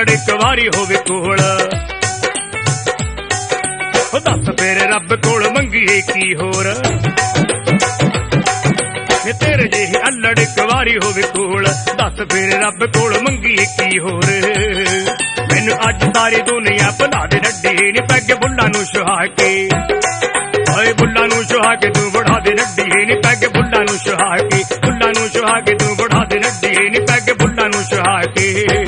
अल्लड़ एक वारी होवे कोल दस फिर रब कोल मंगीए की होर तेरे जेही अल्लड़ एक वारी होवे कोल दस फिर रब कोल मंगीए की होर मैनू अज सारी दुनिया भुला दे नड्डी नी पैग बुल्ला नू सुहा के ओए बुल्ला नू सुहा के तू बढ़ा दे नड्डी नी पैग बुल्ला नू सुहा के बुल्ला नू सुहा के तू बढ़ा दे नड्डी नी पैग बुल्ला नू सुहा के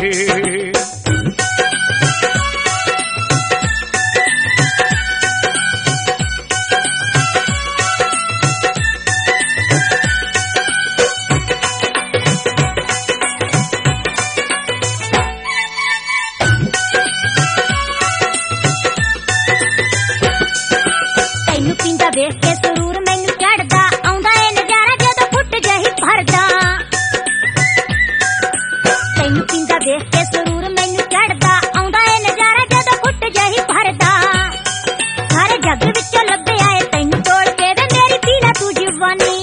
वेख के सुरूर मैनू चढ़दा आउंदा ए नजारा जदों फुट जही भरदा तैनू पींदा वेख के सुरूर मैनू चढ़दा आउंदा ए नजारा जदों फुट जही भरदा सारे जग विचों लभे आए तैनू तोड़ के वे मेरी पीला तू जवानी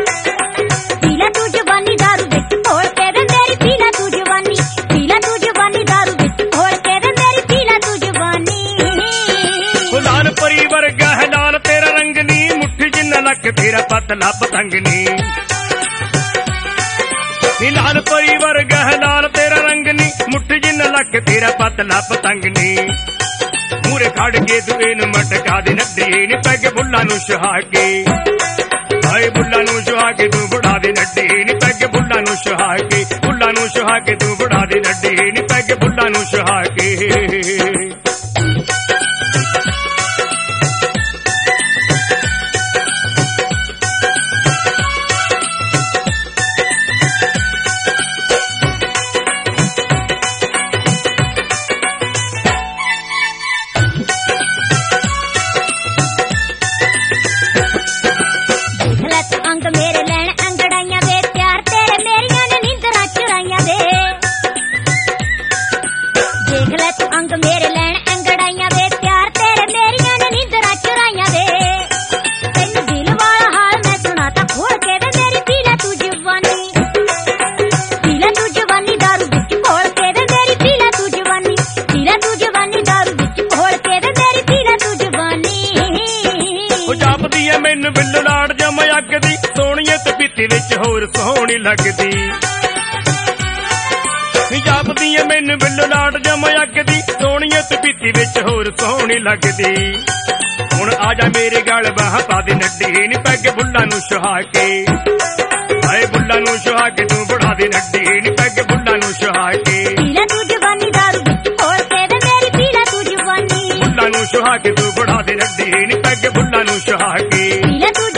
दारू विच घोल के वे मेरी पीला तू जवानी दारू विच घोल के वे मेरी पीला तू जवानी लाल परी वर्गा है लाल तेरा रंगनी मुट्ठी जिन्ना लक तेरा पतला पतंगनी लाल परी वर्गा है लाल तेरा रंगनी मुट्ठी जिन्ना लक तेरा पतला पतंगनी मूरे खड़ के तू इन मटका दे नड्डी नी पैग बुल्ला नू सुहा के हाय बुल्ला नू सुहा के तू बढ़ा दे नड्डी नी पैग बुल्ला नू सुहा के बुल्ला नू सुहा के तू बढ़ा दे नड्डी नी पैग बुल्ला नू सुहा के अंग मेरे लैन अंगड़ाइया वे प्यार तेरे मेरिया ने नींदरा चुराइया वे तेनू दिल वाला हाल मैं सुनाता खोल के वे मेरी पीला तू जवानी दारू विच घोल के वे मेरी पीला तू जवानी दारू विच घोल के वे मेरी पीला तू जवानी जापदी है मैनू बिल्लो लाड़ जम अगदी सोहणीए ते पीती विच होर सोहणी लगदी जापदी है मैनू बिल्लो लाड़ जम अगदी सोहणीए ते पीती विच होर सोहणी लगदी हुण आजा मेरे गल बाह पा दे नड्डी नी पैग बुल्ला नू सुहा के हाय बुल्ला नू सुहा के तू बढ़ा दे नड्डी नी पैग बुल्ला नू सुहा के पीला तू जवानी दारू विच घोल के वे मेरी पीला तू जवानी बुल्ला नू सुहा के तू बढ़ा दे नड्डी नी पैग बुल्ला नू सुहा के पीला तू